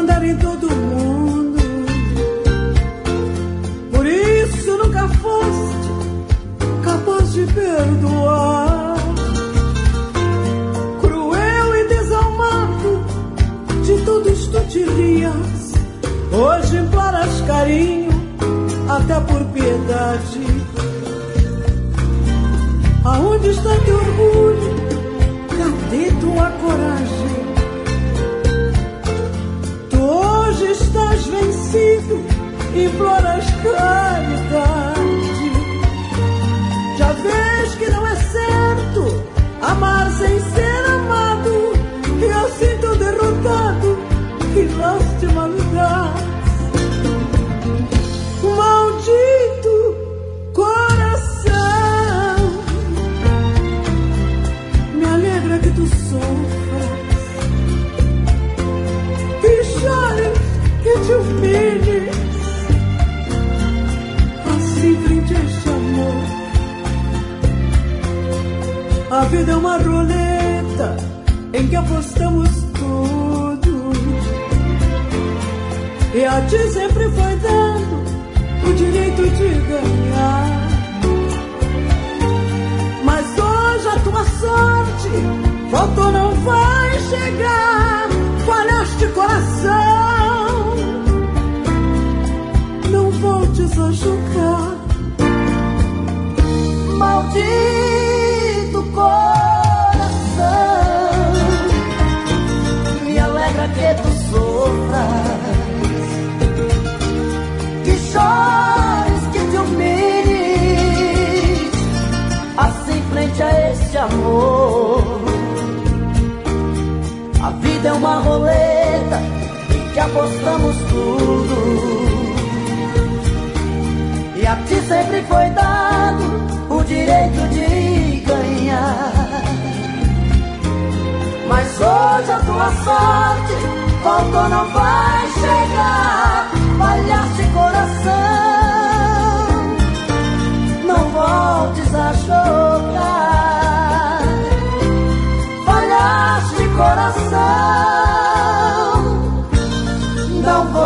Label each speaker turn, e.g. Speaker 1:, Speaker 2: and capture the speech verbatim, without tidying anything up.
Speaker 1: mandar em todo mundo. Por isso nunca foste capaz de perdoar. Cruel e desalmado, de todos tu te rias. Hoje imploras carinho, até por piedade. Aonde está teu orgulho? Cadê tua coragem? Tu hoje estás vencido, imploras caridade. Já vês que não é certo amar sem ser amado. E eu sinto derrotado, que lástima me dá. Maldito coração, me alegra que tu sofras, que chores, que te humilhes, assim frente a este amor. A vida é uma roleta em que apostamos tudo, e a ti sempre foi dado o direito de ganhar. Mas hoje a tua sorte faltou, não vai chegar. Falhaste coração, não voltes a jogar. Maldito coração, me alegra que tu sofras, que chores, que te humilhes, assim frente a este amor. A vida é uma roleta em que apostamos tudo, e a ti sempre foi dado o direito de ganhar. Mas hoje a tua sorte faltou, não vai chegar. Falhaste coração, não voltes a chorar. Falhaste coração, não voltes